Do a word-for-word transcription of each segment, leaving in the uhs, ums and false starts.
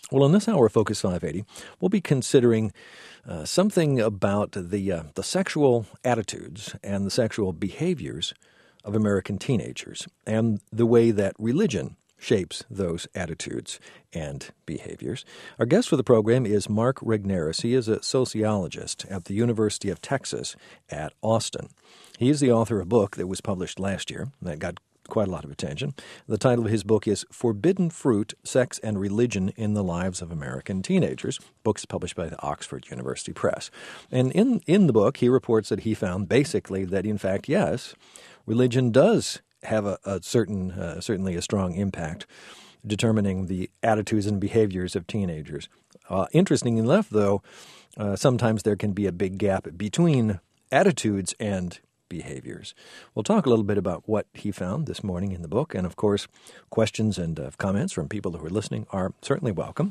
Well, in this hour of Focus five eighty, we'll be considering uh, something about the uh, the sexual attitudes and the sexual behaviors of American teenagers and the way that religion shapes those attitudes and behaviors. Our guest for the program is Mark Regnerus. He is a sociologist at the University of Texas at Austin. He is the author of a book that was published last year that got quite a lot of attention. The title of his book is Forbidden Fruit, Sex and Religion in the Lives of American Teenagers. Book is published by the Oxford University Press. And in, in the book, he reports that he found basically that, in fact, yes, religion does have a, a certain, uh, certainly a strong impact determining the attitudes and behaviors of teenagers. Uh, interestingly enough, though, uh, sometimes there can be a big gap between attitudes and behaviors. We'll talk a little bit about what he found this morning in the book, and of course, questions and uh, comments from people who are listening are certainly welcome.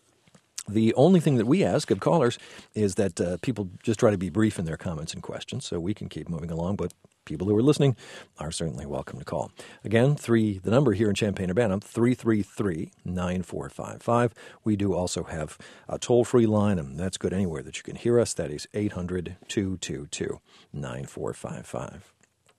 The only thing that we ask of callers is that uh, people just try to be brief in their comments and questions so we can keep moving along, but people who are listening are certainly welcome to call. Again, three the number here in Champaign-Urbana, three three three, nine four five five. We do also have a toll-free line, and that's good anywhere that you can hear us. That is eight hundred, two two two, nine four five five.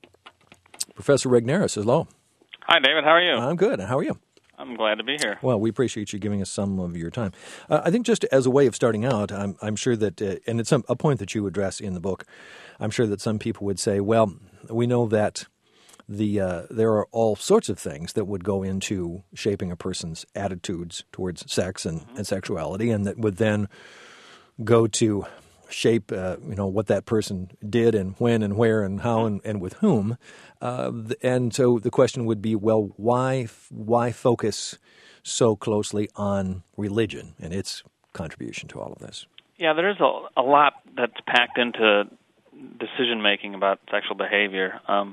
Professor Regnerus, hello. Hi, David. How are you? I'm good. How are you? I'm glad to be here. Well, we appreciate you giving us some of your time. Uh, I think just as a way of starting out, I'm, I'm sure that, uh, and it's a, a point that you address in the book, I'm sure that some people would say, well, we know that the uh, there are all sorts of things that would go into shaping a person's attitudes towards sex and, mm-hmm. and sexuality, and that would then go to shape, uh, you know, what that person did and when and where and how and, and with whom. Uh, and so the question would be, well, why why focus so closely on religion and its contribution to all of this? Yeah, there is a, a lot that's packed into decision-making about sexual behavior. Um,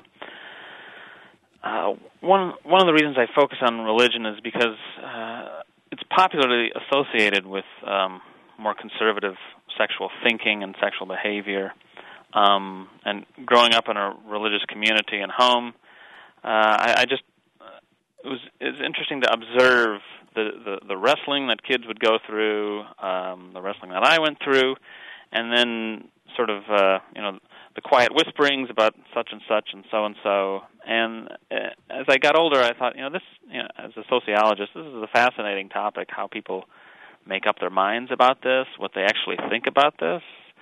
uh, one, one of the reasons I focus on religion is because uh, it's popularly associated with um, more conservative sexual thinking and sexual behavior. Um, and growing up in a religious community and home, uh, I, I just it was it was interesting to observe the, the, the wrestling that kids would go through, um, the wrestling that I went through, and then sort of uh, you know the quiet whisperings about such and such and so and so. And uh, as I got older, I thought, you know, this you know, as a sociologist, this is a fascinating topic. How people make up their minds about this, what they actually think about this.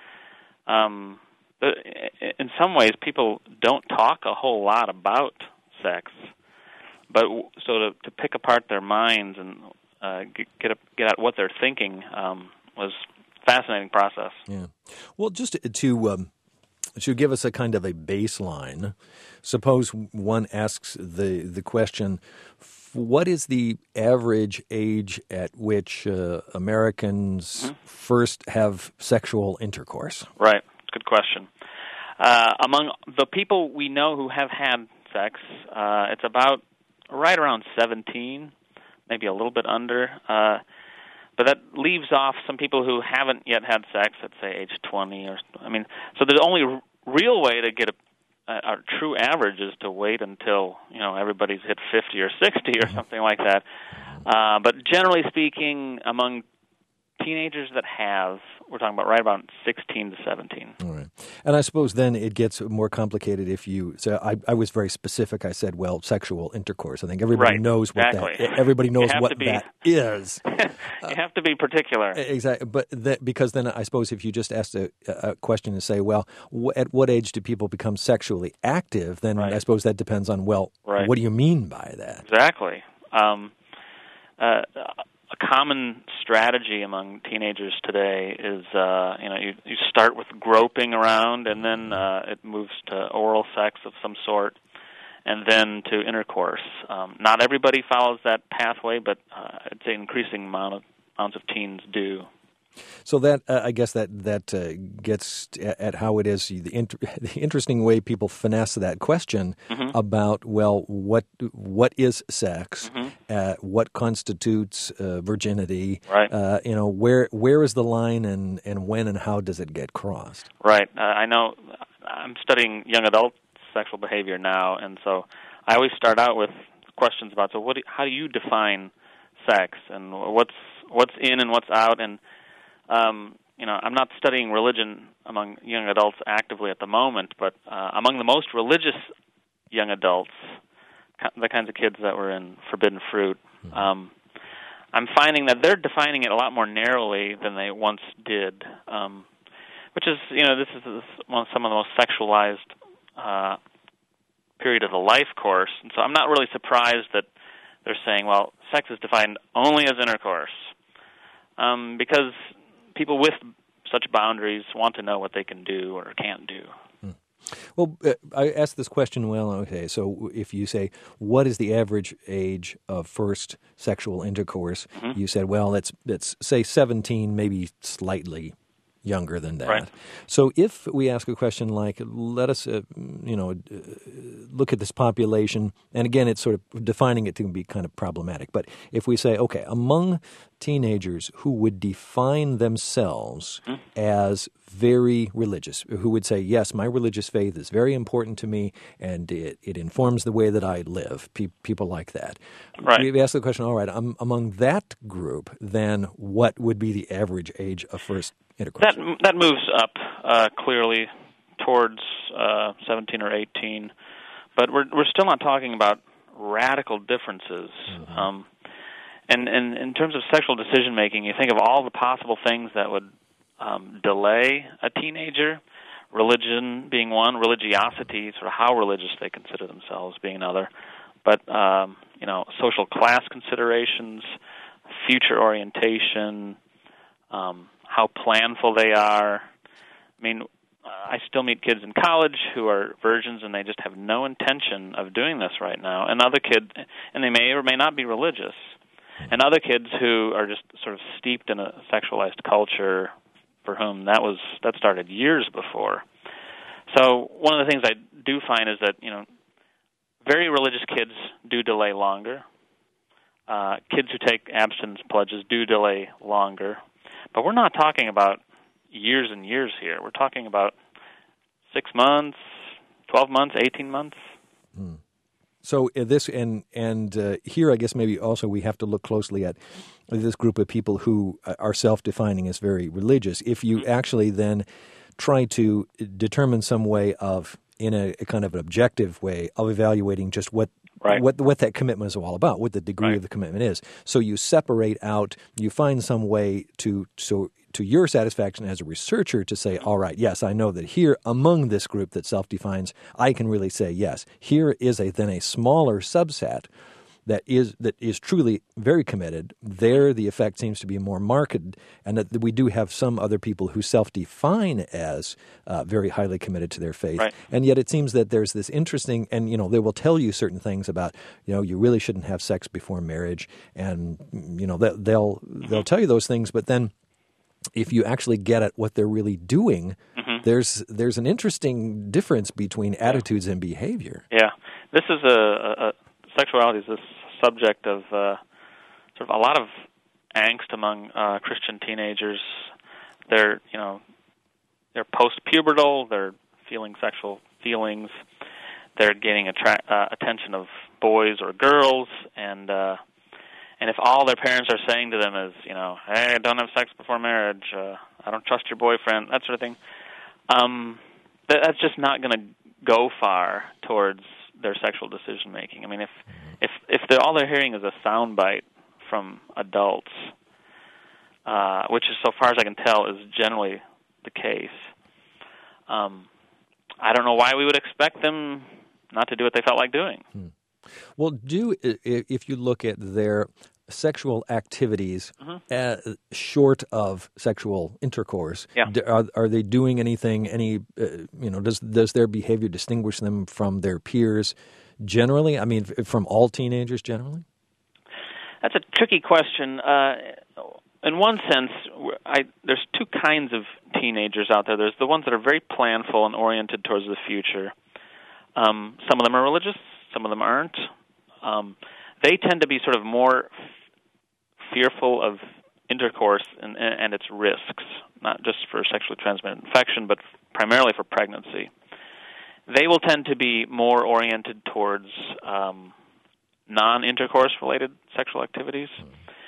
Um, in some ways, people don't talk a whole lot about sex, but so to, to pick apart their minds and uh, get get, a, get at what they're thinking um, was a fascinating process. Yeah. Well, just to um, to give us a kind of a baseline, suppose one asks the the question, what is the average age at which uh, Americans mm-hmm. first have sexual intercourse? Right. Good question. Uh, among the people we know who have had sex, uh, it's about right around seventeen, maybe a little bit under. Uh, but that leaves off some people who haven't yet had sex at, say, age twenty. Or I mean, so the only r- real way to get a, a, a true average is to wait until, you know, everybody's hit fifty or sixty or something like that. Uh, but generally speaking, among teenagers that have, we're talking about right about sixteen to seventeen. All right. And I suppose then it gets more complicated if you, so I, I was very specific. I said, well, sexual intercourse. I think everybody right. knows what exactly. that, everybody knows what be, that is. You have to be particular. Exactly. But that, because then I suppose if you just asked a, a question and say, well, w- at what age do people become sexually active, then right. I suppose that depends on, well, right. what do you mean by that? Exactly. Um, uh, A common strategy among teenagers today is, uh, you know, you, you start with groping around, and then uh, it moves to oral sex of some sort, and then to intercourse. Um, not everybody follows that pathway, but uh, I'd say an increasing amount of amounts of teens do. So that uh, I guess that that uh, gets at how it is the, inter- the interesting way people finesse that question mm-hmm. about, well, what what is sex, mm-hmm. uh, what constitutes uh, virginity, right? Uh, you know, where where is the line, and, and when and how does it get crossed? Right. Uh, I know. I'm studying young adult sexual behavior now, and so I always start out with questions about, so what? Do, how do you define sex and what's what's in and what's out. And um, you know, I'm not studying religion among young adults actively at the moment, but uh, among the most religious young adults, the kinds of kids that were in Forbidden Fruit, mm-hmm. um, I'm finding that they're defining it a lot more narrowly than they once did, um, which is, you know, this is one of some of the most sexualized uh, period of the life course. And so I'm not really surprised that they're saying, well, sex is defined only as intercourse, um, because people with such boundaries want to know what they can do or can't do. Well, uh, I asked this question, well, okay, so if you say, what is the average age of first sexual intercourse, mm-hmm. you said, well, let's, let's say seventeen, maybe slightly younger than that. Right. So if we ask a question like, let us, uh, you know, uh, look at this population, and again, it's sort of defining it to be kind of problematic, but if we say, okay, among teenagers who would define themselves mm-hmm. as very religious, who would say, yes, my religious faith is very important to me, and it, it informs the way that I live, Pe- people like that. Right. We ask the question, all right, um, among that group, then what would be the average age of first intercourse? That that moves up uh, clearly towards uh, seventeen or eighteen, but we're we're still not talking about radical differences. Mm-hmm. Um, and, and in terms of sexual decision making, you think of all the possible things that would um, delay a teenager. Religion being one, religiosity, sort of how religious they consider themselves, being another. But um, you know, social class considerations, future orientation. Um, how planful they are. I mean, I still meet kids in college who are virgins and they just have no intention of doing this right now, and other kids, and they may or may not be religious, and other kids who are just sort of steeped in a sexualized culture for whom that was that started years before. So one of the things I do find is that, you know, very religious kids do delay longer. Uh, kids who take abstinence pledges do delay longer. But we're not talking about years and years here. We're talking about six months, twelve months, eighteen months. Hmm. So uh, this and and uh, here, I guess maybe also we have to look closely at this group of people who are self-defining as very religious. If you mm-hmm. actually then try to determine some way of, in a, a kind of an objective way, of evaluating just what Right. What what that commitment is all about, what the degree right. of the commitment is. So you separate out, you find some way to so to your satisfaction as a researcher to say, all right, yes, I know that here among this group that self-defines, I can really say yes. Here is a then a smaller subset that is that is truly very committed. There the effect seems to be more marked, and that we do have some other people who self-define as uh, very highly committed to their faith. Right. And yet it seems that there's this interesting, and you know, they will tell you certain things about, you know, you really shouldn't have sex before marriage, and you know, they'll they'll tell you those things, but then if you actually get at what they're really doing, mm-hmm. there's there's an interesting difference between attitudes and behavior. Yeah, this is a, a, a sexuality is this subject of uh, sort of a lot of angst among uh, Christian teenagers. They're, you know, they're post-pubertal. They're feeling sexual feelings. They're getting attra- uh, attention of boys or girls, and uh, and if all their parents are saying to them is, you know, hey, don't have sex before marriage. Uh, I don't trust your boyfriend. That sort of thing. Um, that, that's just not going to go far towards their sexual decision making. I mean, if if if they're, all they're hearing is a soundbite from adults, uh, which is, so far as I can tell, is generally the case. Um, I don't know why we would expect them not to do what they felt like doing. Hmm. Well, do if you look at their sexual activities mm-hmm. uh, short of sexual intercourse, yeah. are, are they doing anything? Any uh, you know, does does their behavior distinguish them from their peers generally? I mean, from all teenagers generally. That's a tricky question. Uh, in one sense, I, there's two kinds of teenagers out there. There's the ones that are very planful and oriented towards the future. Um, some of them are religious, some of them aren't. Um, they tend to be sort of more f- fearful of intercourse and, and its risks, not just for sexually transmitted infection, but primarily for pregnancy. They will tend to be more oriented towards um, non-intercourse related sexual activities.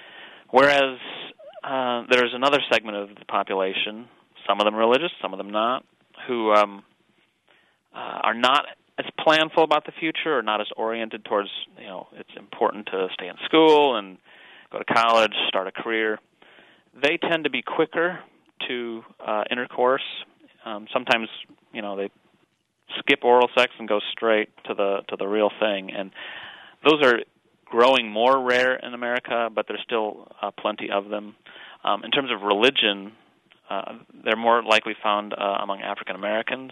Whereas uh, there's another segment of the population, some of them religious, some of them not, who um, uh, are not as planful about the future or not as oriented towards, you know, it's important to stay in school and go to college, start a career. They tend to be quicker to uh, intercourse. Um, sometimes, you know, they skip oral sex and go straight to the to the real thing. And those are growing more rare in America, but there's still uh, plenty of them. Um, in terms of religion, uh, they're more likely found uh, among African Americans,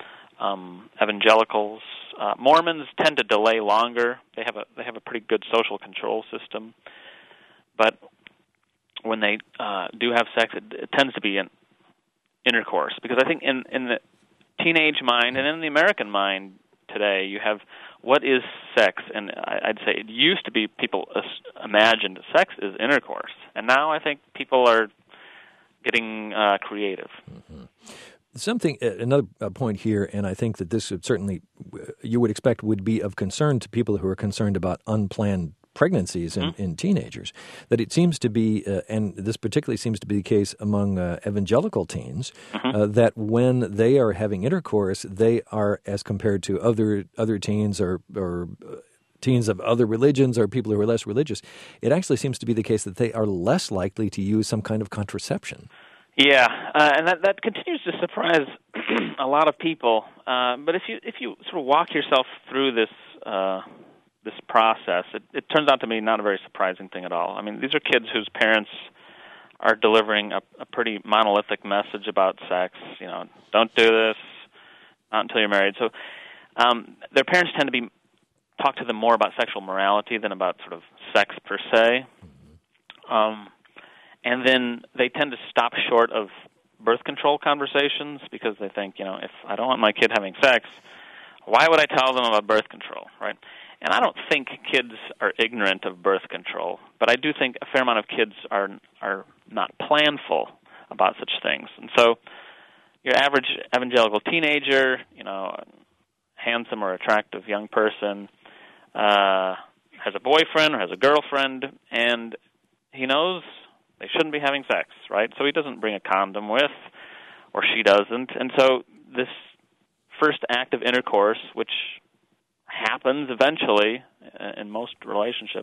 um, evangelicals. Uh, Mormons tend to delay longer. They have a they have a pretty good social control system, but when they uh, do have sex, it, it tends to be an intercourse, because I think in in the teenage mind and in the American mind today, you have what is sex, and I'd say it used to be people imagined sex is intercourse, and now I think people are getting uh, creative. Mm-hmm. Something, another point here, and I think that this would certainly, you would expect would be of concern to people who are concerned about unplanned pregnancies in, mm-hmm. in teenagers, that it seems to be, uh, and this particularly seems to be the case among uh, evangelical teens, mm-hmm. uh, that when they are having intercourse, they are, as compared to other other teens or, or uh, teens of other religions or people who are less religious, it actually seems to be the case that they are less likely to use some kind of contraception. Yeah, uh, and that, that continues to surprise a lot of people. Uh, but if you if you sort of walk yourself through this uh, this process, it, it turns out to be not a very surprising thing at all. I mean, these are kids whose parents are delivering a, a pretty monolithic message about sex. You know, don't do this, not until you're married. So um, their parents tend to be talk to them more about sexual morality than about sort of sex per se. Um, and then they tend to stop short of birth control conversations because they think, you know, if I don't want my kid having sex, why would I tell them about birth control, right? And I don't think kids are ignorant of birth control, but I do think a fair amount of kids are are not planful about such things. And so your average evangelical teenager, you know, handsome or attractive young person, uh, has a boyfriend or has a girlfriend, and he knows they shouldn't be having sex, right? So he doesn't bring a condom with, or she doesn't. And so this first act of intercourse, which happens eventually in most relationships,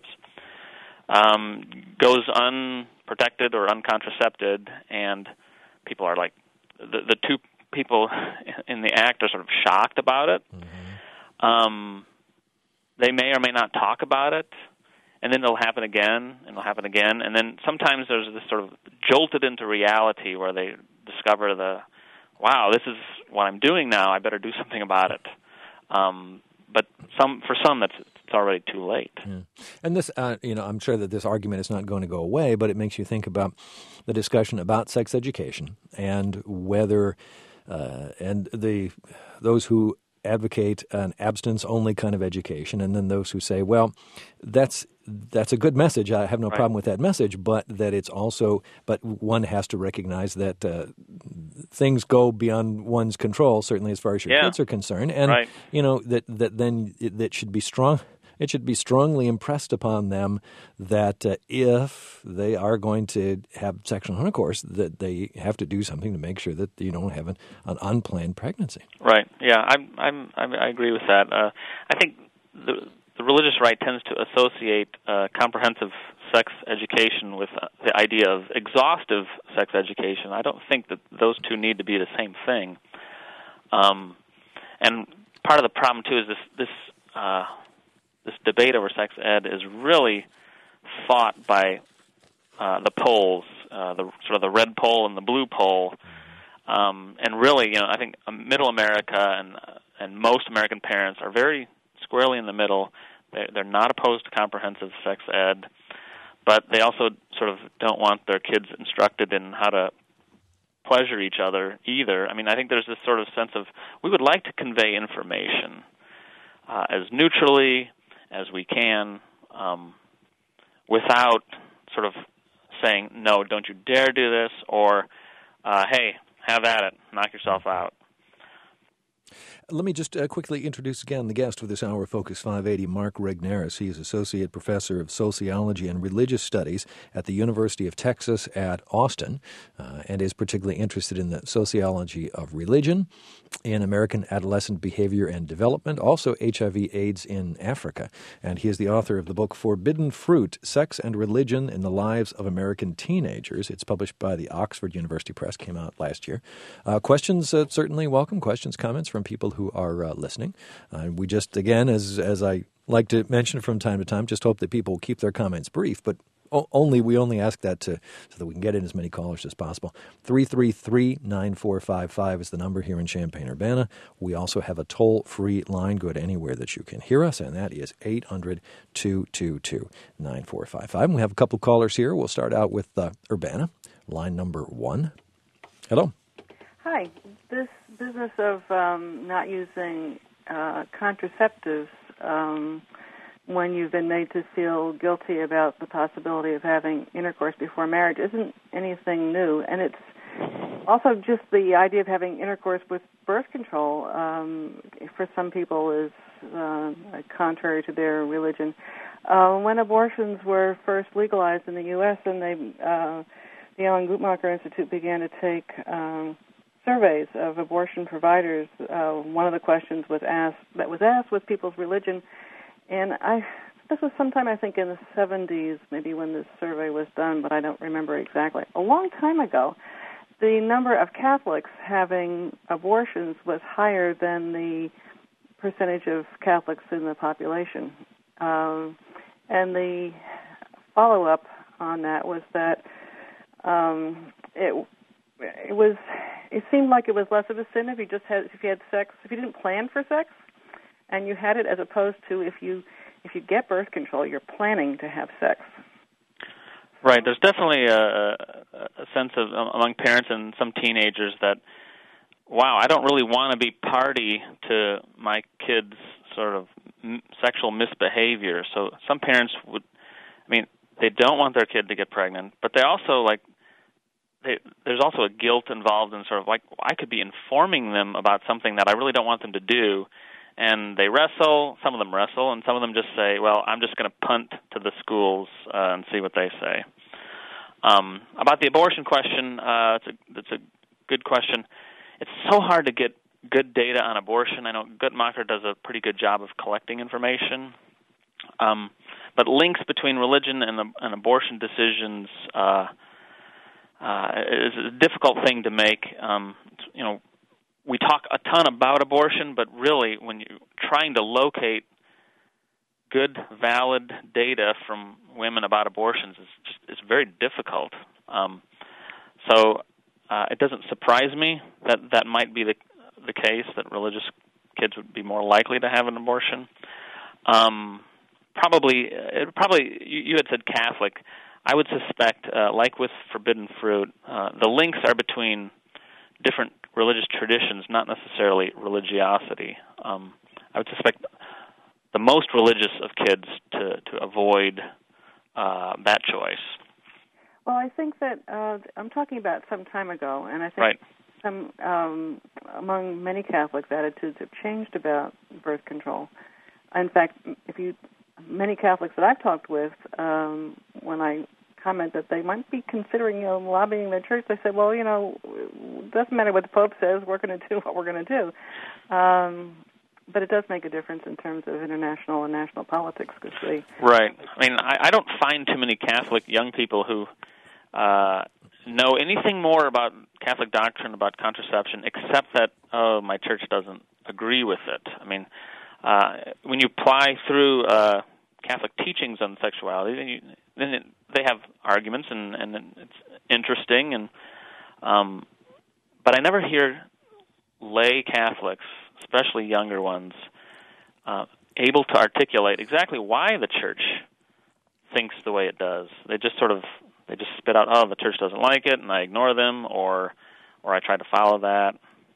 um, goes unprotected or uncontracepted, and people are like, the, the two people in the act are sort of shocked about it. Mm-hmm. Um, they may or may not talk about it, and then it'll happen again, and it'll happen again, and then sometimes there's this sort of jolted into reality where they discover the, wow, this is what I'm doing now, I better do something about it. Um, but some for some, that's it's already too late. Yeah. And this, uh, you know, I'm sure that this argument is not going to go away, but it makes you think about the discussion about sex education and whether, uh, and the those who advocate an abstinence-only kind of education, and then those who say, well, that's that's a good message. I have no right. problem with that message, but that it's also, but one has to recognize that uh, things go beyond one's control, certainly as far as your yeah. kids are concerned, and right. you know that that then it, that should be strong. It should be strongly impressed upon them that uh, if they are going to have sexual intercourse, that they have to do something to make sure that you don't have an, an unplanned pregnancy. Right. Yeah, I'm. I'm. I'm I agree with that. Uh, I think the the religious right tends to associate uh, comprehensive sex education with uh, the idea of exhaustive sex education. I don't think that those two need to be the same thing. Um, and part of the problem too is this this. Uh, This debate over sex ed is really fought by uh, the poles, uh, the sort of the red pole and the blue pole, um, and really, you know, I think Middle America and uh, and most American parents are very squarely in the middle. They're, they're not opposed to comprehensive sex ed, but they also sort of don't want their kids instructed in how to pleasure each other either. I mean, I think there's this sort of sense of we would like to convey information uh, as neutrally as we can, um, without sort of saying, no, don't you dare do this, or, uh, hey, have at it, knock yourself out. Let me just uh, quickly introduce again the guest for this hour of Focus five eighty, Mark Regnerus. He is Associate Professor of Sociology and Religious Studies at the University of Texas at Austin, uh, and is particularly interested in the sociology of religion, in American adolescent behavior and development, also H I V AIDS in Africa. And he is the author of the book Forbidden Fruit, Sex and Religion in the Lives of American Teenagers. It's published by the Oxford University Press, came out last year. Uh, questions, uh, certainly welcome. Questions, comments from people who are uh, listening. Uh, we just, again, as as I like to mention from time to time, just hope that people will keep their comments brief, but o- only we only ask that to, so that we can get in as many callers as possible. three three three, nine four five five is the number here in Champaign-Urbana. We also have a toll-free line. Go to anywhere that you can hear us, and that is eight hundred, two two two, nine four five five. And we have a couple callers here. We'll start out with uh, Urbana, line number one. Hello. Hi. This business of um, not using uh, contraceptives um, when you've been made to feel guilty about the possibility of having intercourse before marriage isn't anything new, and it's also just the idea of having intercourse with birth control um, for some people is uh, contrary to their religion. Uh, when abortions were first legalized in the U S and they, uh, the Alan Guttmacher Institute began to take um, surveys of abortion providers, uh, one of the questions was asked that was asked was people's religion, and I this was sometime I think in the seventies, maybe when this survey was done, but I don't remember exactly. A long time ago, the number of Catholics having abortions was higher than the percentage of Catholics in the population, um, and the follow-up on that was that um, it it was. It seemed like it was less of a sin if you just had if you had sex if you didn't plan for sex, and you had it, as opposed to if you if you get birth control, you're planning to have sex. Right. There's definitely a, a sense of among parents and some teenagers that, wow, I don't really want to be party to my kids' sort of sexual misbehavior. So some parents would, I mean, they don't want their kid to get pregnant, but they also like. They, there's also a guilt involved in sort of like I could be informing them about something that I really don't want them to do, and they wrestle. Some of them wrestle, and some of them just say, "Well, I'm just going to punt to the schools uh, and see what they say." Um, about the abortion question, uh, it's a it's a good question. It's so hard to get good data on abortion. I know Guttmacher does a pretty good job of collecting information, um, but links between religion and, the, and abortion decisions. Uh, Uh, is a difficult thing to make. Um, you know, we talk a ton about abortion, but really, when you're trying to locate good, valid data from women about abortions, is just it's very difficult. Um, so uh, it doesn't surprise me that that might be the the case, that religious kids would be more likely to have an abortion. Um, probably, it probably you, you had said Catholic. I would suspect, uh, like with forbidden fruit, uh, the links are between different religious traditions, not necessarily religiosity. Um, I would suspect the most religious of kids to, to avoid uh, that choice. Well, I think that uh, I'm talking about some time ago, and I think right. some um, among many Catholics, attitudes have changed about birth control. In fact, if you many Catholics that I've talked with, um, when I comment that they might be considering, you know, lobbying their church, they said, well, you know, it doesn't matter what the Pope says, we're going to do what we're going to do. Um, but it does make a difference in terms of international and national politics. Cause they, right. I mean, I, I don't find too many Catholic young people who uh, know anything more about Catholic doctrine, about contraception, except that, oh, my church doesn't agree with it. I mean, uh, when you ply through uh, Catholic teachings on sexuality, then, you, then it, they have arguments, and, and it's interesting. And um, but I never hear lay Catholics, especially younger ones, uh, able to articulate exactly why the church thinks the way it does. They just sort of they just spit out, oh, the church doesn't like it, and I ignore them, or or I try to follow that.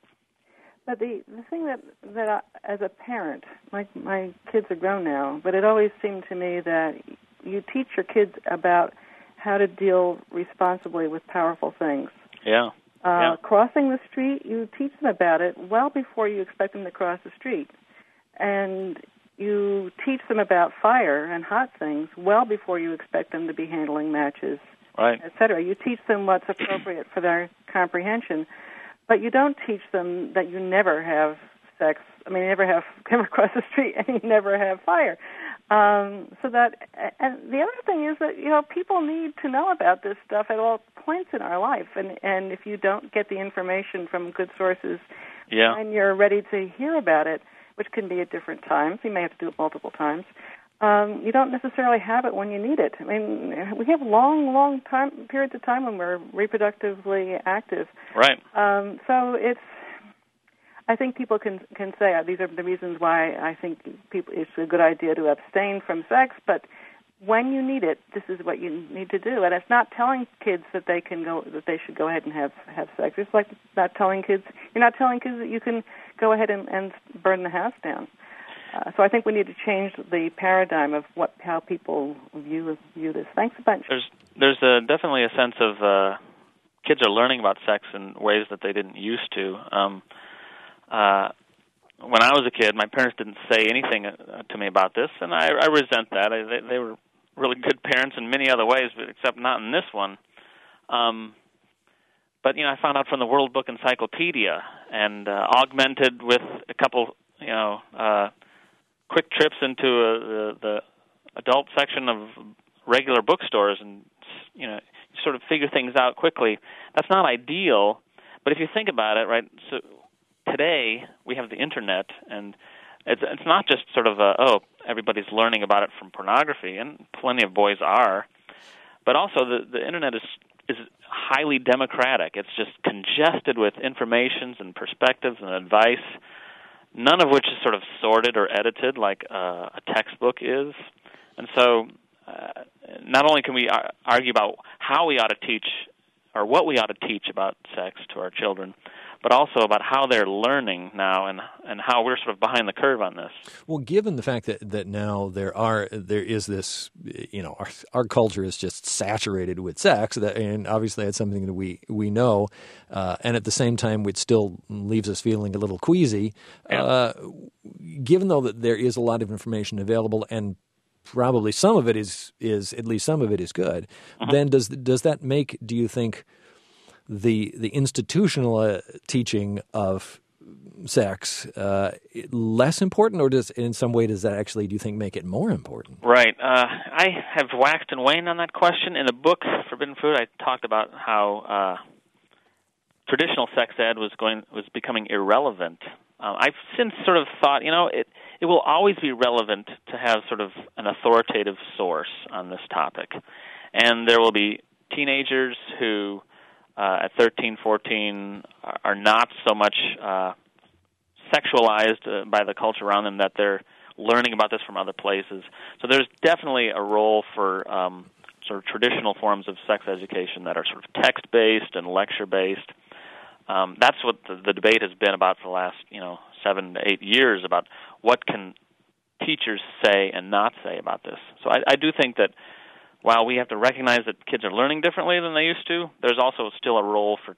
But the the thing that that I, as a parent, my my kids are grown now, but it always seemed to me that you teach your kids about how to deal responsibly with powerful things. Yeah. Uh, yeah. Crossing the street, you teach them about it well before you expect them to cross the street. And you teach them about fire and hot things well before you expect them to be handling matches, right. et cetera. You teach them what's appropriate for their comprehension, but you don't teach them that you never have sex. I mean, you never have never cross the street and you never have fire. Um, so that, and the other thing is that, you know, people need to know about this stuff at all points in our life, and and if you don't get the information from good sources, yeah. when you're ready to hear about it, which can be at different times, you may have to do it multiple times, um, you don't necessarily have it when you need it. I mean, we have long, long time periods of time when we're reproductively active. Right. Um, so it's, I think people can can say uh, these are the reasons why I think people it's a good idea to abstain from sex, but when you need it, this is what you need to do. And it's not telling kids that they can go that they should go ahead and have have sex. It's like not telling kids you're not telling kids that you can go ahead and, and burn the house down. Uh, so I think we need to change the paradigm of what how people view view this. Thanks a bunch. There's there's a, definitely a sense of uh, kids are learning about sex in ways that they didn't used to. Um, Uh, when I was a kid, my parents didn't say anything uh, to me about this, and I, I resent that. I, they, they were really good parents in many other ways, but except not in this one. Um, but, you know, I found out from the World Book Encyclopedia and uh, augmented with a couple, you know, uh, quick trips into uh, the, the adult section of regular bookstores and, you know, sort of figure things out quickly. That's not ideal, but if you think about it, right, so today, we have the Internet, and it's it's not just sort of, a, oh, everybody's learning about it from pornography, and plenty of boys are, but also the, the Internet is is highly democratic. It's just congested with informations and perspectives and advice, none of which is sort of sorted or edited like uh, a textbook is. And so uh, not only can we ar- argue about how we ought to teach or what we ought to teach about sex to our children, but also about how they're learning now and and how we're sort of behind the curve on this. Well, given the fact that, that now there are there is this, you know, our, our culture is just saturated with sex, that, and obviously that's something that we we know, uh, and at the same time, it still leaves us feeling a little queasy. Yeah. Uh, given though that there is a lot of information available, and probably some of it is is at least some of it is good, mm-hmm. then does does that make, do you think, the the institutional uh, teaching of sex uh, less important, or does in some way does that actually, do you think, make it more important? Right. Uh, I have waxed and waned on that question. In the book Forbidden Fruit, I talked about how uh, traditional sex ed was going was becoming irrelevant. Uh, I've since sort of thought, you know, it it will always be relevant to have sort of an authoritative source on this topic, and there will be teenagers who Uh, at thirteen, fourteen, are not so much uh, sexualized uh, by the culture around them that they're learning about this from other places. So there's definitely a role for um, sort of traditional forms of sex education that are sort of text-based and lecture-based. Um, that's what the, the debate has been about for the last, you know, seven to eight years about what can teachers say and not say about this. So I, I do think that while we have to recognize that kids are learning differently than they used to, there's also still a role for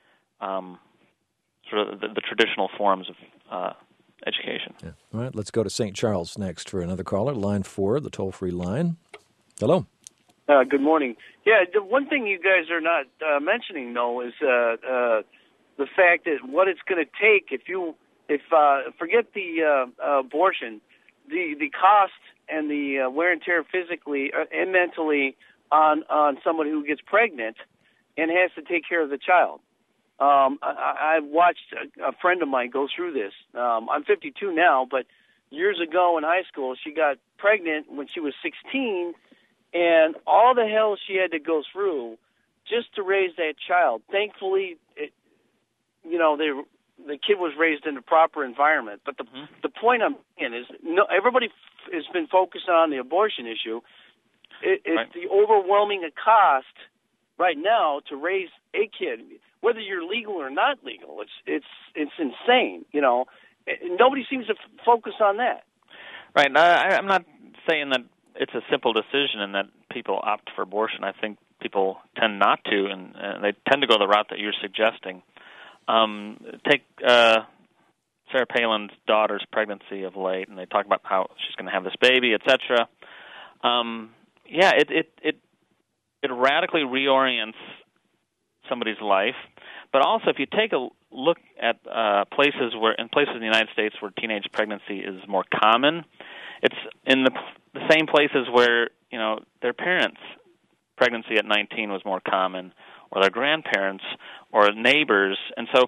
um, sort of the, the traditional forms of uh, education. Yeah. All right, let's go to Saint Charles next for another caller. Line four, the toll-free line. Hello. Uh, good morning. Yeah, the one thing you guys are not uh, mentioning, though, is uh, uh, the fact that what it's going to take if you, if uh, forget the uh, uh, abortion, the, the cost and the uh, wear and tear physically and mentally on on somebody who gets pregnant and has to take care of the child. Um, I, I've watched a, a friend of mine go through this. Um, I'm fifty-two now, but years ago in high school, she got pregnant when she was sixteen, and all the hell she had to go through just to raise that child. Thankfully, it, you know, they the kid was raised in a proper environment. But the mm-hmm. the point I'm in is, no, everybody f- has been focused on the abortion issue. It, it's right. the overwhelming cost right now to raise a kid, whether you're legal or not legal. It's it's it's insane. You know, nobody seems to f- focus on that. Right. Uh, I, I'm not saying that it's a simple decision and that people opt for abortion. I think people tend not to, and uh, they tend to go the route that you're suggesting. Um, take uh, Sarah Palin's daughter's pregnancy of late, and they talk about how she's going to have this baby, et cetera. Um, yeah, it, it it it radically reorients somebody's life. But also, if you take a look at uh, places where, in places in the United States where teenage pregnancy is more common, it's in the, the same places where, you know, their parents' pregnancy at nineteen was more common, or their grandparents, or neighbors. And so,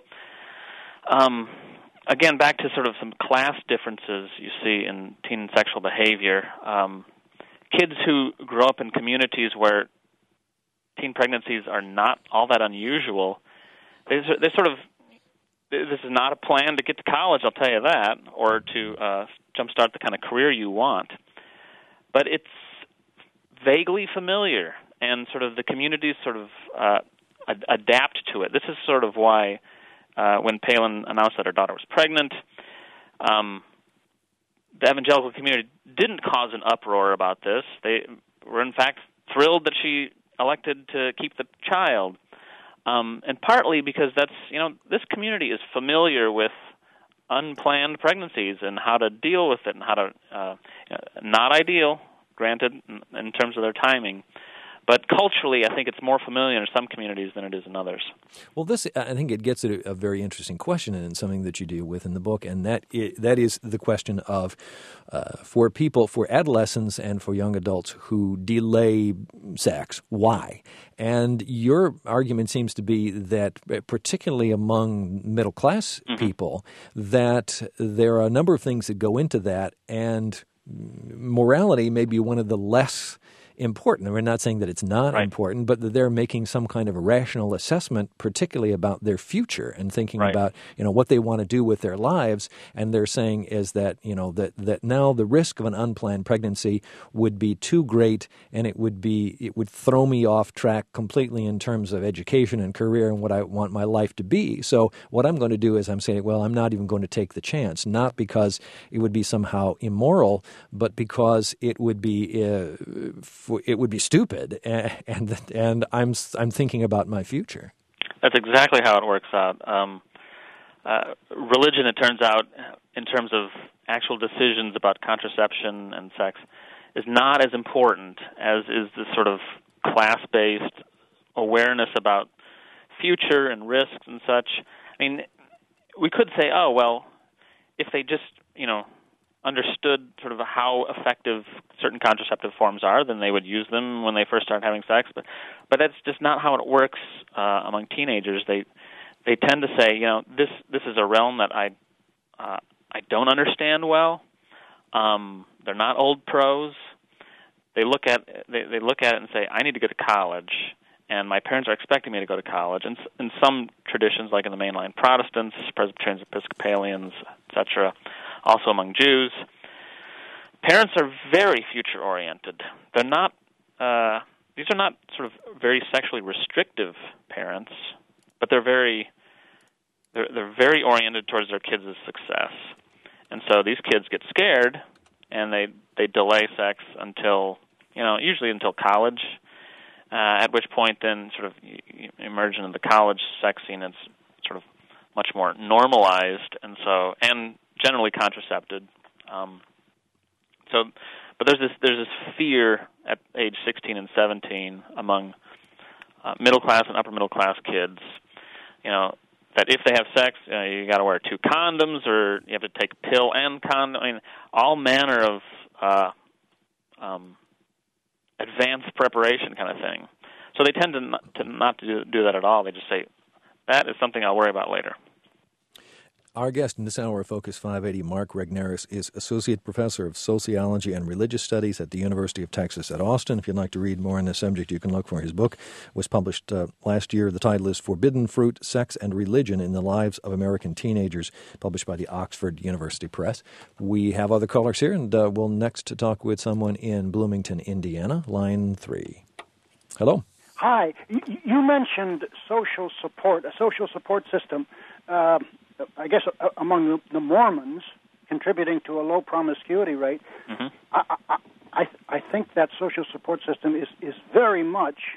um, again, back to sort of some class differences you see in teen sexual behavior. Um, kids who grow up in communities where teen pregnancies are not all that unusual, they, they sort of, this is not a plan to get to college, I'll tell you that, or to uh, jumpstart the kind of career you want. But it's vaguely familiar, and sort of the communities sort of uh, ad- adapt to it. This is sort of why uh, when Palin announced that her daughter was pregnant, um, the evangelical community didn't cause an uproar about this. They were, in fact, thrilled that she elected to keep the child. Um, and partly because that's, you know, this community is familiar with unplanned pregnancies and how to deal with it and how to, uh, not ideal, granted, in, in terms of their timing. But culturally, I think it's more familiar in some communities than it is in others. Well, this, I think it gets at a, a very interesting question, and something that you deal with in the book, and that is, that is the question of, uh, for people, for adolescents and for young adults who delay sex, why? And your argument seems to be that, particularly among middle-class mm-hmm. people, that there are a number of things that go into that, and morality may be one of the less important. We're not saying that it's not right. important, but that they're making some kind of a rational assessment, particularly about their future and thinking right. about, you know, what they want to do with their lives. And they're saying is that, you know, that, that now the risk of an unplanned pregnancy would be too great, and it would be, it would throw me off track completely in terms of education and career and what I want my life to be. So what I'm going to do is I'm saying, well, I'm not even going to take the chance, not because it would be somehow immoral, but because it would be uh, it would be stupid, and and, and I'm I'm thinking about my future. That's exactly how it works out. Um, uh, religion, it turns out, in terms of actual decisions about contraception and sex, is not as important as is the sort of class-based awareness about future and risks and such. I mean, we could say, oh, well, if they just, you know, understood sort of how effective certain contraceptive forms are, then they would use them when they first start having sex. But but that's just not how it works uh, among teenagers. They they tend to say, you know, this this is a realm that I uh, I don't understand well. Um, they're not old pros. They look at they, they look at it and say, I need to go to college, and my parents are expecting me to go to college. And in some traditions, like in the mainline Protestants, Presbyterians, Episcopalians, et cetera, also among Jews, parents are very future-oriented. They're not; uh, these are not sort of very sexually restrictive parents, but they're very they're, they're very oriented towards their kids' success. And so these kids get scared, and they they delay sex until, you know, usually until college. Uh, at which point, then, sort of you emerge into the college sex scene. It's sort of much more normalized, and so and generally contracepted. Um, so, but there's this there's this fear at age sixteen and seventeen among uh, middle class and upper middle class kids, you know, that if they have sex, you know, you got to wear two condoms, or you have to take a pill and condom. I mean, all manner of uh, um, advanced preparation kind of thing. So they tend to not to, not to do, do that at all. They just say, that is something I'll worry about later. Our guest in this hour of Focus five eighty, Mark Regnerus, is Associate Professor of Sociology and Religious Studies at the University of Texas at Austin. If you'd like to read more on this subject, you can look for his book. It was published uh, last year. The title is Forbidden Fruit, Sex and Religion in the Lives of American Teenagers, published by the Oxford University Press. We have other callers here, and uh, we'll next talk with someone in Bloomington, Indiana, line three. Hello. Hi. You mentioned social support, a social support system. Uh, I guess uh, among the Mormons, contributing to a low promiscuity rate. Mm-hmm. I, I, I, I think that social support system is, is very much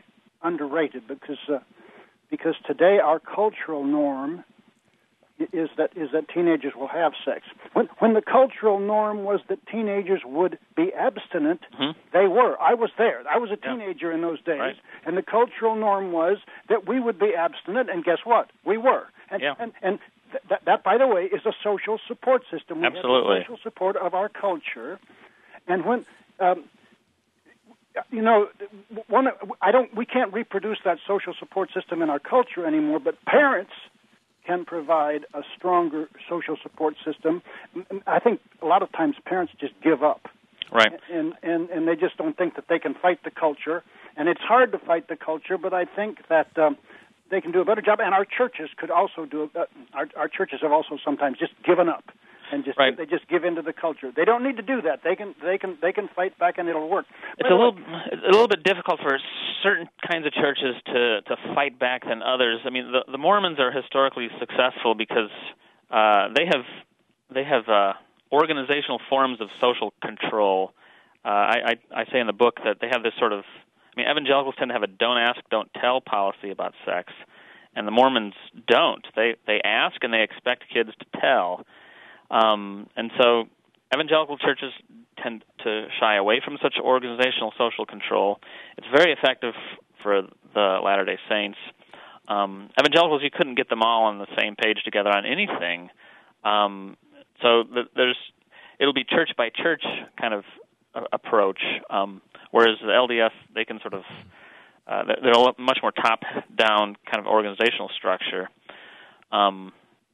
underrated because uh, because today our cultural norm is that is that teenagers will have sex. When when the cultural norm was that teenagers would be abstinent, mm-hmm. they were. I was there. I was a teenager yeah. in those days, right. and the cultural norm was that we would be abstinent, and guess what? We were. And yeah. and, and th- that, that, by the way, is a social support system. We Absolutely. have the social support of our culture, and when. Um, You know, one I don't. We can't reproduce that social support system in our culture anymore. But parents can provide a stronger social support system. I think a lot of times parents just give up, right? And and and they just don't think that they can fight the culture. And it's hard to fight the culture, but I think that um, they can do a better job. And our churches could also do. Uh, our our churches have also sometimes just given up. And just right. they just give in to the culture. They don't need to do that. They can they can they can fight back, and it'll work. It's a little it's a little bit difficult for certain kinds of churches to, to fight back than others. I mean, the, the Mormons are historically successful because uh, they have they have uh, organizational forms of social control. Uh, I, I I say in the book that they have this sort of. I mean, evangelicals tend to have a "don't ask, don't tell" policy about sex, and the Mormons don't. They they ask and they expect kids to tell. Um, and so evangelical churches tend to shy away from such organizational social control. It's very effective for the Latter-day Saints. Um, evangelicals, you couldn't get them all on the same page together on anything. Um, so th- there's it'll be church by church kind of uh, approach, um, whereas the L D S, they can sort of, uh, they're a much more top-down kind of organizational structure. Um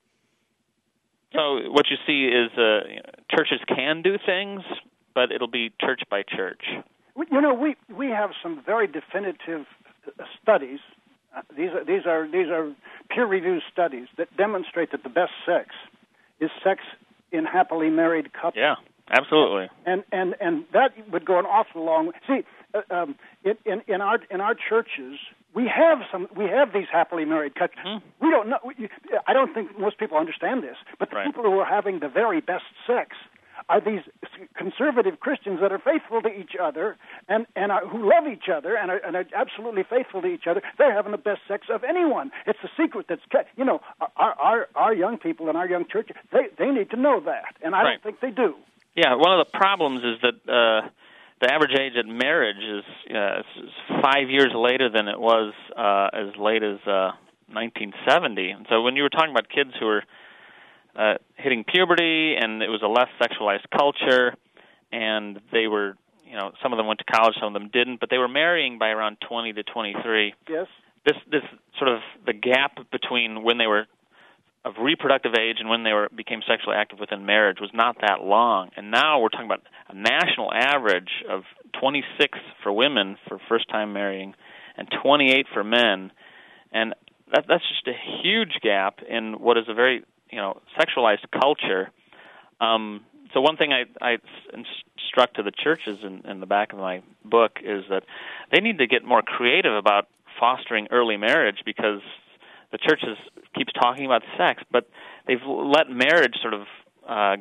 So what you see is uh, churches can do things, but it'll be church by church. You know, we we have some very definitive studies. Uh, these are these are these are peer-reviewed studies that demonstrate that the best sex is sex in happily married couples. Yeah, absolutely. And and and that would go an awful long way. See, uh, um, in in our in our churches. We have some. We have these happily married couples. Mm-hmm. We don't know. We, I don't think most people understand this. But the right. people who are having the very best sex are these conservative Christians that are faithful to each other and and are, who love each other and are, and are absolutely faithful to each other. They're having the best sex of anyone. It's the secret that's kept. You know, our our our young people in our young churches. They they need to know that, and I right. don't think they do. Yeah, one of the problems is that. Uh, The average age at marriage is, uh, is five years later than it was uh, as late as uh, nineteen seventy. And so when you were talking about kids who were uh, hitting puberty and it was a less sexualized culture and they were, you know, some of them went to college, some of them didn't, but they were marrying by around twenty to twenty-three. Yes. This, this sort of the gap between when they were of reproductive age and when they were became sexually active within marriage was not that long. And now we're talking about a national average of twenty-six for women for first-time marrying and twenty-eight for men. And that, that's just a huge gap in what is a very, you know, sexualized culture. Um, so one thing I, I instruct to the churches in, in the back of my book is that they need to get more creative about fostering early marriage because the church is, keeps talking about sex, but they've let marriage sort of uh,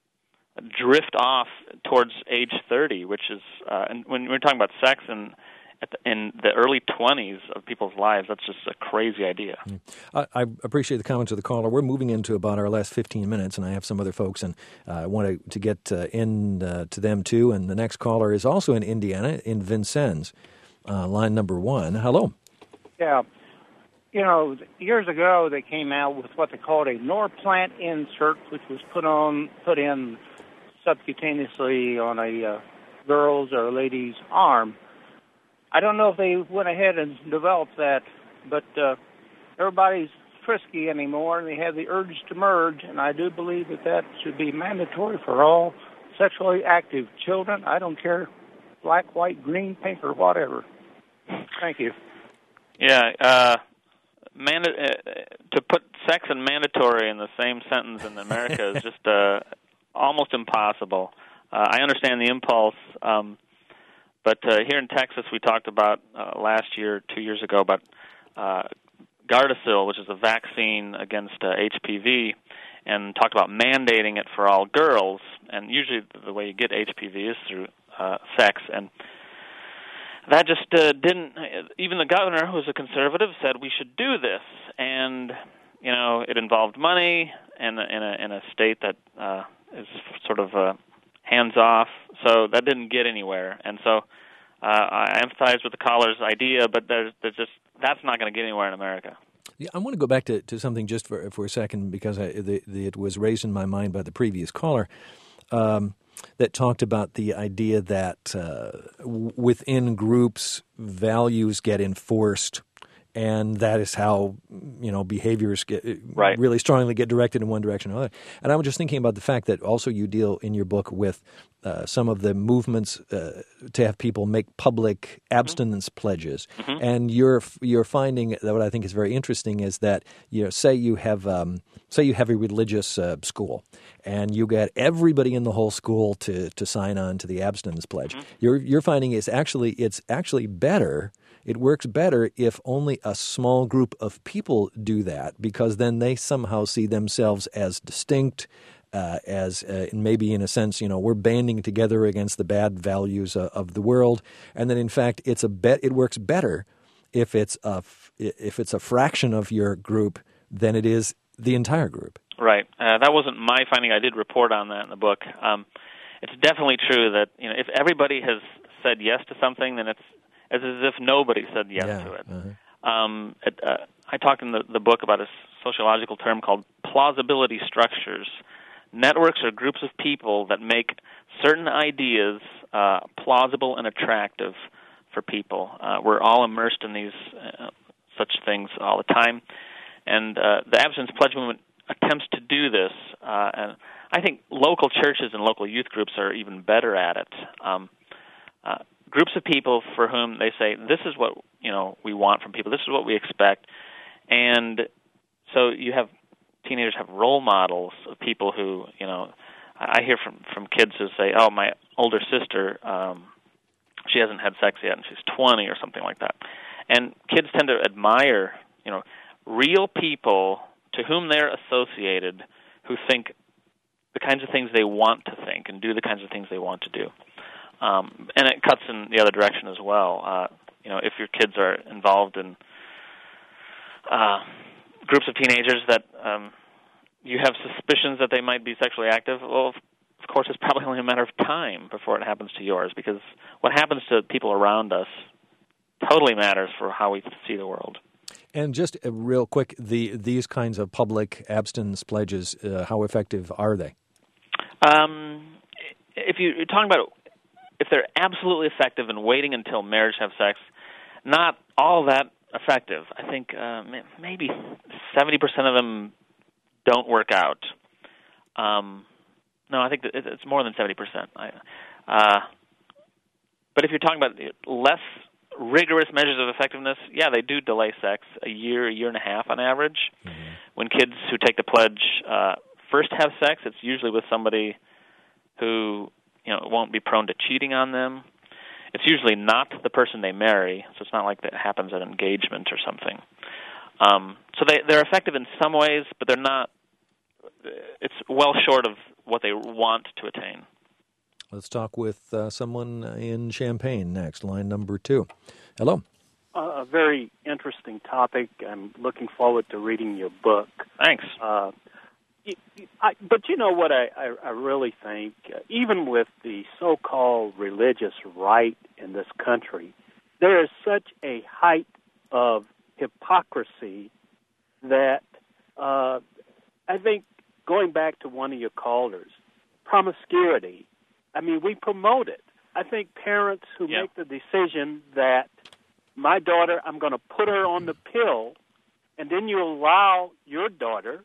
drift off towards age thirty, which is, uh, and when we're talking about sex and at the, in the early twenties of people's lives, that's just a crazy idea. I, I appreciate the comments of the caller. We're moving into about our last fifteen minutes, and I have some other folks, and uh, I want to, to get uh, in uh, to them too. And the next caller is also in Indiana, in Vincennes, uh, line number one. Hello. Yeah. You know, years ago they came out with what they called a Norplant insert, which was put on, put in subcutaneously on a uh, girl's or a lady's arm. I don't know if they went ahead and developed that, but uh, everybody's frisky anymore, and they have the urge to merge, and I do believe that that should be mandatory for all sexually active children. I don't care, black, white, green, pink, or whatever. Thank you. Yeah, uh... Manda- uh, to put sex and mandatory in the same sentence in America is just uh, almost impossible. Uh, I understand the impulse, um, but uh, here in Texas we talked about uh, last year, two years ago, about uh, Gardasil, which is a vaccine against uh, H P V, and talked about mandating it for all girls. And usually the way you get H P V is through uh, sex. And that just uh, didn't. Even the governor, who's a conservative, said we should do this, and you know, it involved money, and in a in a state that uh, is sort of uh, hands off. So that didn't get anywhere, and so uh, I empathize with the caller's idea, but there's there's just that's not going to get anywhere in America. Yeah, I want to go back to, to something just for for a second because I, the, the, it was raised in my mind by the previous caller. Um, that talked about the idea that uh, w- within groups, values get enforced, and that is how, you know, behaviors get right. really strongly get directed in one direction or another. And I was just thinking about the fact that also you deal in your book with uh, some of the movements uh, to have people make public abstinence mm-hmm. pledges. Mm-hmm. And you're you're finding that what I think is very interesting is that, you know, say you have um, say you have a religious uh, school and you get everybody in the whole school to to sign on to the abstinence pledge. Mm-hmm. You're you're finding it's actually it's actually better. It works better if only a small group of people do that, because then they somehow see themselves as distinct, uh, as uh, maybe in a sense, you know, we're banding together against the bad values uh, of the world, and then in fact, it's a bet. It works better if it's a if it's a fraction of your group than it is the entire group. Right. Uh, that wasn't my finding. I did report on that in the book. Um, it's definitely true that, you know, if everybody has said yes to something, then it's It's as if nobody said yes yeah. to it. Uh-huh. Um, it uh, I talked in the, the book about a sociological term called plausibility structures. Networks are groups of people that make certain ideas uh, plausible and attractive for people. Uh, we're all immersed in these uh, such things all the time. And uh, the Abstinence Pledge movement attempts to do this. Uh, and I think local churches and local youth groups are even better at it. Um, uh, Groups of people for whom they say, this is what, you know, we want from people, this is what we expect. And so you have teenagers have role models of people who, you know, I hear from, from kids who say, oh, my older sister, um, she hasn't had sex yet and she's twenty or something like that. And kids tend to admire, you know, real people to whom they're associated who think the kinds of things they want to think and do the kinds of things they want to do. Um, and it cuts in the other direction as well. Uh, you know, if your kids are involved in uh, groups of teenagers that um, you have suspicions that they might be sexually active, well, of course, it's probably only a matter of time before it happens to yours, because what happens to people around us totally matters for how we see the world. And just uh, real quick, the these kinds of public abstinence pledges, uh, how effective are they? Um, if you, you're talking about if they're absolutely effective in waiting until marriage to have sex, not all that effective. I think uh, maybe seventy percent of them don't work out. Um, no, I think that it's more than seventy percent. I, uh, but if you're talking about less rigorous measures of effectiveness, yeah, they do delay sex a year, a year and a half on average. Mm-hmm. When kids who take the pledge uh, first have sex, it's usually with somebody who, you know, won't be prone to cheating on them. It's usually not the person they marry, so it's not like that happens at engagement or something. Um, so they, they're effective in some ways, but they're not, it's well short of what they want to attain. Let's talk with uh, someone in Champaign next, line number two. Hello. Uh, a very interesting topic. I'm looking forward to reading your book. Thanks. Uh, I, but you know what I, I, I really think, uh, even with the so-called religious right in this country, there is such a height of hypocrisy that uh, I think, going back to one of your callers, promiscuity, I mean, we promote it. I think parents who yeah. make the decision that my daughter, I'm going to put her on the pill, and then you allow your daughter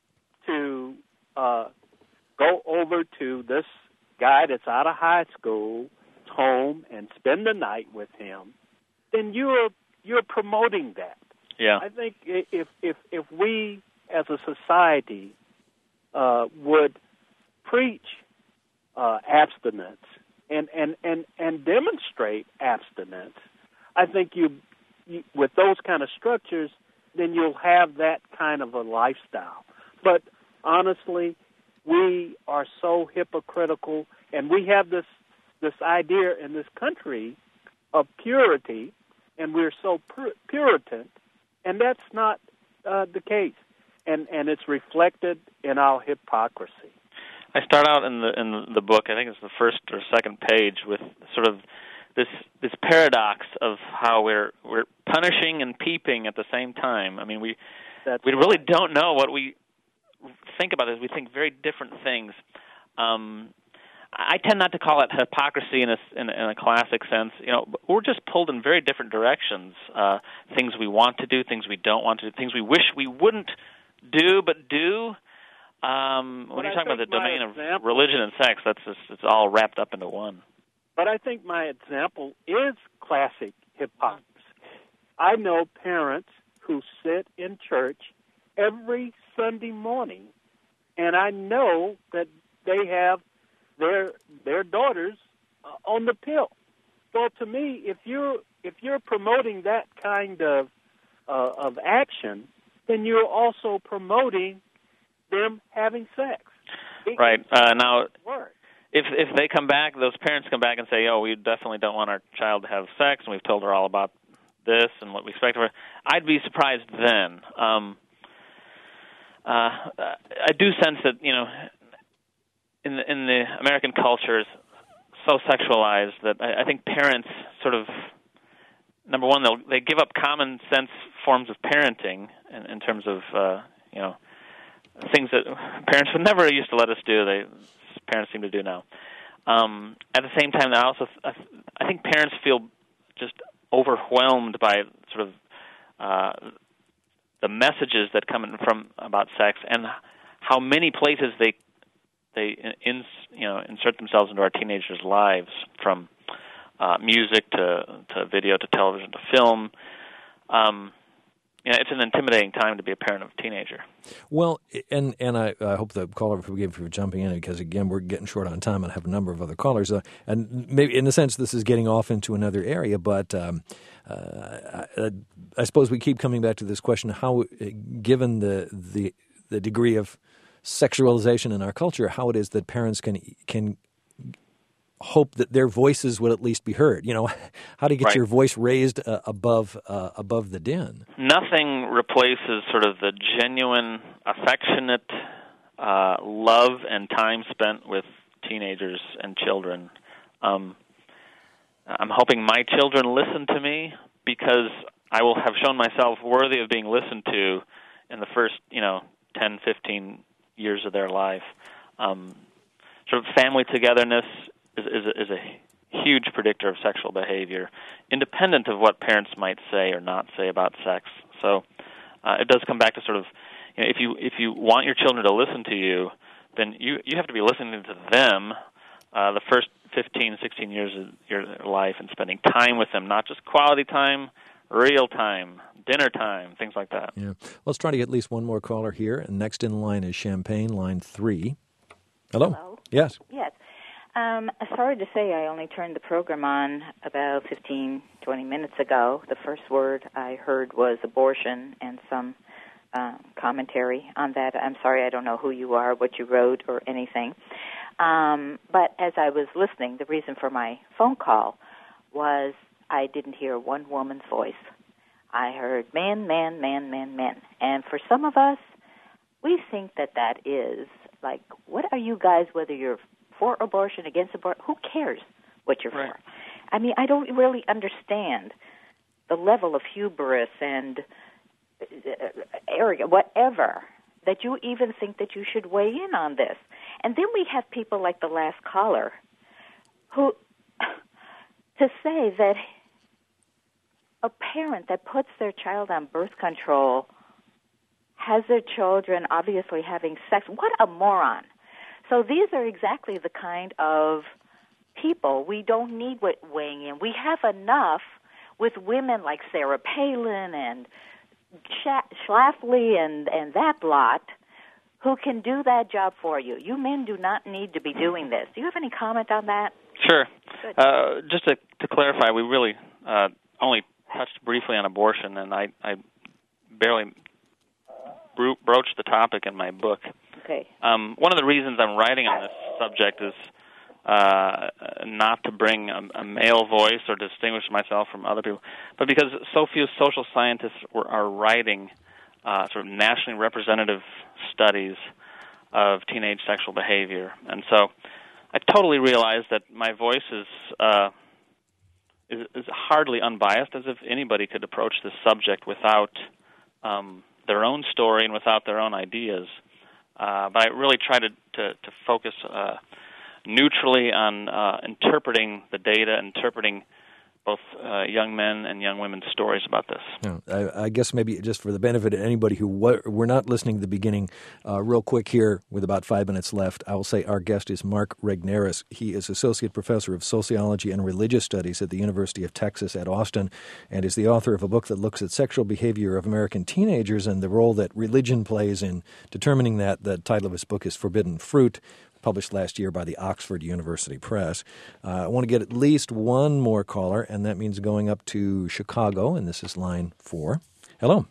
to uh, go over to this guy that's out of high school home and spend the night with him, then you're you're promoting that. Yeah. I think if if if we as a society uh, would preach uh, abstinence and, and, and, and demonstrate abstinence, I think you, you with those kind of structures, then you'll have that kind of a lifestyle. But honestly, we are so hypocritical, and we have this this idea in this country of purity, and we're so pur- Puritan, and that's not uh, the case. And and it's reflected in our hypocrisy. I start out in the in the book, I think it's the first or second page, with sort of this this paradox of how we're we're punishing and peeping at the same time. I mean, we That's we really don't know what we think about this. We think very different things. Um, I tend not to call it hypocrisy in a, in a, in a classic sense. You know, we're just pulled in very different directions. Uh, things we want to do, things we don't want to do, things we wish we wouldn't do but do. Um, when but you're I talking about the domain example, of religion and sex, that's just, it's all wrapped up into one. But I think my example is classic hypocrisy. I know parents who sit in church every Sunday morning, and I know that they have their their daughters uh, on the pill. So to me, if you're if you're promoting that kind of uh, of action, then you're also promoting them having sex. It, right. Uh, now, work. if if they come back, those parents come back and say, "Oh, we definitely don't want our child to have sex, and we've told her all about this and what we expect of her," I'd be surprised then. Um, uh, I do sense that, you know, in the, in the American culture is so sexualized that I, I think parents sort of, number one, they'll they give up common sense forms of parenting in, in terms of uh, you know, things that parents would never used to let us do. They parents seem to do now. Um, at the same time, I also I think parents feel just overwhelmed by sort of uh, the messages that come in from about sex and how many places they they in, you know insert themselves into our teenagers' lives, from uh, music to to video to television to film. Um, you know, it's an intimidating time to be a parent of a teenager. Well, and and I, I hope the caller forgive for jumping in, because again we're getting short on time and have a number of other callers. Uh, and maybe in a sense this is getting off into another area, but um, uh, I, I suppose we keep coming back to this question: how, given the the the degree of sexualization in our culture, how it is that parents can can hope that their voices would at least be heard. You know, how to get right. your voice raised uh, above uh, above the din. Nothing replaces sort of the genuine, affectionate uh, love and time spent with teenagers and children. Um, I'm hoping my children listen to me, because I will have shown myself worthy of being listened to in the first, you know, ten, fifteen years of their life. Um, sort of family togetherness is, is, a, is a huge predictor of sexual behavior, independent of what parents might say or not say about sex. So uh, it does come back to sort of, you know, if you if you want your children to listen to you, then you, you have to be listening to them uh, the first fifteen, sixteen years of your life, and spending time with them, not just quality time, real time, dinner time, things like that. Yeah. Let's try to get at least one more caller here. And next in line is Champagne, line three. Hello? Hello? Yes. Yes. Um, sorry to say I only turned the program on about fifteen, twenty minutes ago. The first word I heard was abortion and some uh, commentary on that. I'm sorry, I don't know who you are, what you wrote, or anything. Um, but as I was listening, the reason for my phone call was I didn't hear one woman's voice. I heard man, man, man, man, man. And for some of us, we think that that is like, what are you guys, whether you're for abortion, against abortion, who cares what you're right. for? I mean, I don't really understand the level of hubris and arrogance, whatever, that you even think that you should weigh in on this. And then we have people like the last caller who, to say that a parent that puts their child on birth control has their children obviously having sex. What a moron. So these are exactly the kind of people we don't need weighing in. We have enough with women like Sarah Palin and Schlafly and, and that lot who can do that job for you. You men do not need to be doing this. Do you have any comment on that? Sure. Uh, just to, to clarify, we really uh, only touched briefly on abortion, and I, I barely bro- broached the topic in my book. Okay. Um, one of the reasons I'm writing on this subject is uh, not to bring a, a male voice or distinguish myself from other people, but because so few social scientists were, are writing uh, sort of nationally representative studies of teenage sexual behavior. And so I totally realized that my voice is, uh, is, is hardly unbiased, as if anybody could approach this subject without um, their own story and without their own ideas. Uh, but I really try to, to, to focus uh, neutrally on uh, interpreting the data, interpreting both uh, young men and young women's stories about this. Yeah, I, I guess maybe just for the benefit of anybody who wa- were not listening at the beginning, uh, real quick here with about five minutes left, I will say our guest is Mark Regnerus. He is Associate Professor of Sociology and Religious Studies at the University of Texas at Austin and is the author of a book that looks at sexual behavior of American teenagers and the role that religion plays in determining that. The title of his book is Forbidden Fruit, published last year by the Oxford University Press. Uh, I want to get at least one more caller, and that means going up to Chicago, and this is line four. Hello.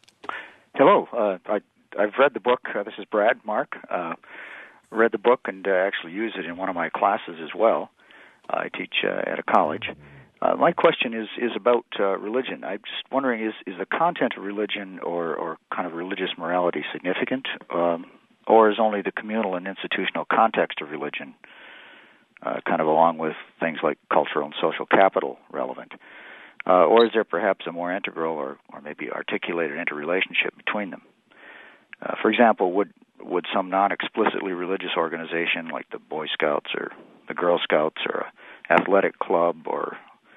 Hello. Uh, I, I've read the book. Uh, this is Brad, Mark. Uh, read the book and uh, actually use it in one of my classes as well. Uh, I teach uh, at a college. Uh, my question is is about uh, religion. I'm just wondering, is, is the content of religion or, or kind of religious morality significant? Um, Or is only the communal and institutional context of religion, uh, kind of along with things like cultural and social capital, relevant? Uh, or is there perhaps a more integral or, or maybe articulated interrelationship between them? Uh, for example, would would some non-explicitly religious organization like the Boy Scouts or the Girl Scouts or an athletic club or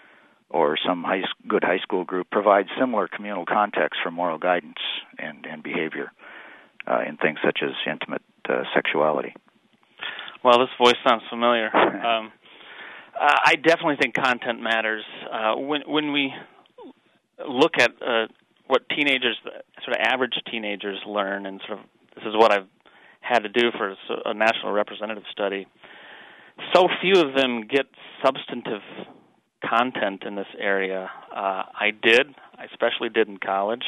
or some high, good high school group provide similar communal context for moral guidance and, and behavior Uh, in things such as intimate uh, sexuality? Well, this voice sounds familiar. um, uh, I definitely think content matters. Uh, when when we look at uh, what teenagers, sort of average teenagers learn, and sort of this is what I've had to do for a national representative study, so few of them get substantive content in this area. Uh, I did, I especially did in college.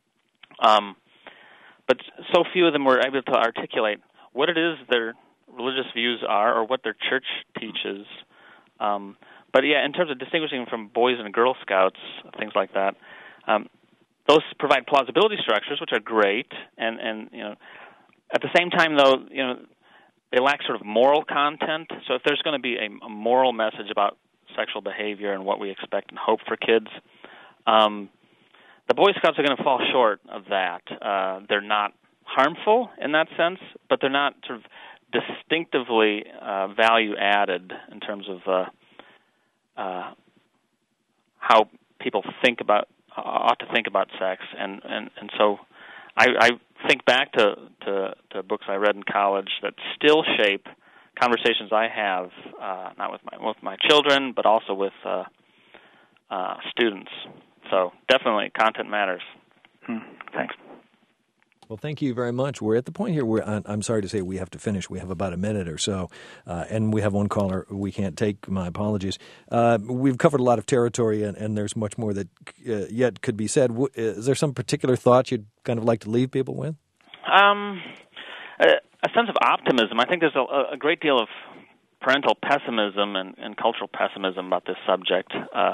Um, But so few of them were able to articulate what it is their religious views are or what their church teaches. Um, but yeah, in terms of distinguishing from Boys and Girl Scouts, things like that, um, those provide plausibility structures, which are great. And, and you know, at the same time, though, you know, they lack sort of moral content. So if there's going to be a, a moral message about sexual behavior and what we expect and hope for kids, um, the Boy Scouts are going to fall short of that. Uh, they're not harmful in that sense, but they're not sort of distinctively uh, value-added in terms of uh, uh, how people think about uh, ought to think about sex. And, and, and so I, I think back to, to, to books I read in college that still shape conversations I have, uh, not with my, with my children, but also with uh, uh, students. So definitely, content matters. Hmm. Thanks. Well, thank you very much. We're at the point here where I'm sorry to say we have to finish. We have about a minute or so, uh, and we have one caller we can't take. My apologies. Uh, we've covered a lot of territory, and, and there's much more that uh, yet could be said. Is there some particular thoughts you'd kind of like to leave people with? Um, a, a sense of optimism. I think there's a, a great deal of parental pessimism and, and cultural pessimism about this subject. Uh,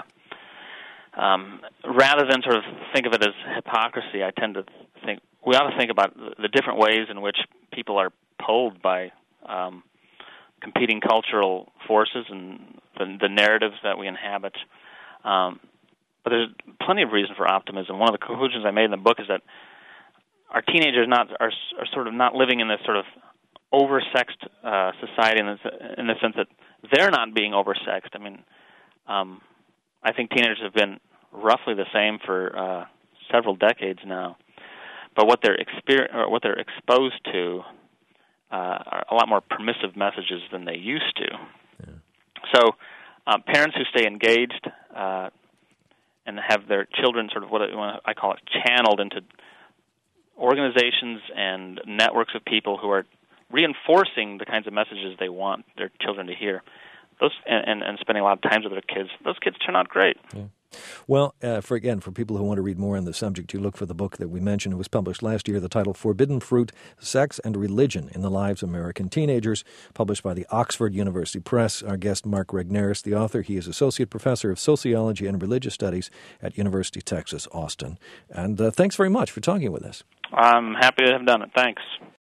Um, rather than sort of think of it as hypocrisy, I tend to think we ought to think about the different ways in which people are pulled by um, competing cultural forces and the, the narratives that we inhabit. Um, but there's plenty of reason for optimism. One of the conclusions I made in the book is that our teenagers not are, are sort of not living in this sort of oversexed uh, society in the, in the sense that they're not being oversexed. I mean, um, I think teenagers have been roughly the same for uh, several decades now, but what they're exper- or what they're exposed to uh, are a lot more permissive messages than they used to. Yeah. So, uh, parents who stay engaged uh, and have their children sort of what I call it channeled into organizations and networks of people who are reinforcing the kinds of messages they want their children to hear. those and, and spending a lot of time with their kids, those kids turn out great. Yeah. Well, uh, for again, for people who want to read more on the subject, you look for the book that we mentioned. It was published last year, the title Forbidden Fruit, Sex and Religion in the Lives of American Teenagers, published by the Oxford University Press. Our guest, Mark Regnerus, the author. He is Associate Professor of Sociology and Religious Studies at University of Texas, Austin. And uh, thanks very much for talking with us. I'm happy to have done it. Thanks.